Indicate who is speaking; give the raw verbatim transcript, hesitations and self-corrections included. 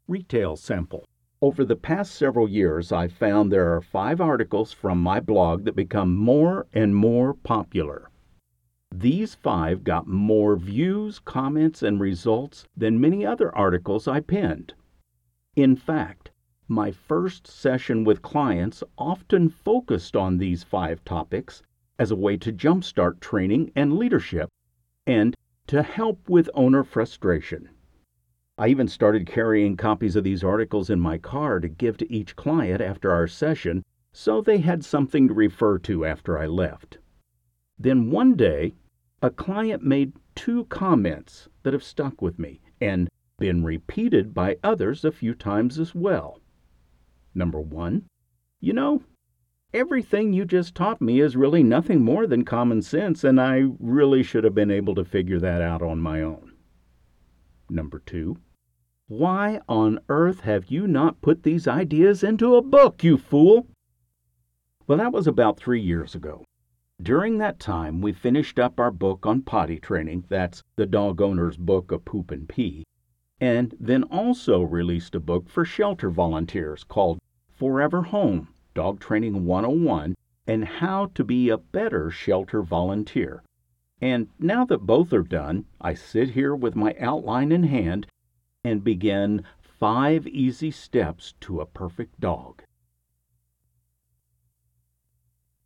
Speaker 1: Retail sample. Over the past several years, I've found there are five articles from my blog that become more and more popular. These five got more views, comments, and results than many other articles I penned. In fact, my first session with clients often focused on these five topics as a way to jumpstart training and leadership and to help with owner frustration. I even started carrying copies of these articles in my car to give to each client after our session so they had something to refer to after I left. Then one day, a client made two comments that have stuck with me and been repeated by others a few times as well. Number one, you know, everything you just taught me is really nothing more than common sense, and I really should have been able to figure that out on my own. Number two, why on earth have you not put these ideas into a book, you fool? Well, that was about three years ago. During that time, we finished up our book on potty training, that's the Dog Owner's Book of Poop and Pee, and then also released a book for shelter volunteers called Forever Home, Dog Training one oh one, and How to Be a Better Shelter Volunteer. And now that both are done, I sit here with my outline in hand and begin Five Easy Steps to a Perfect Dog.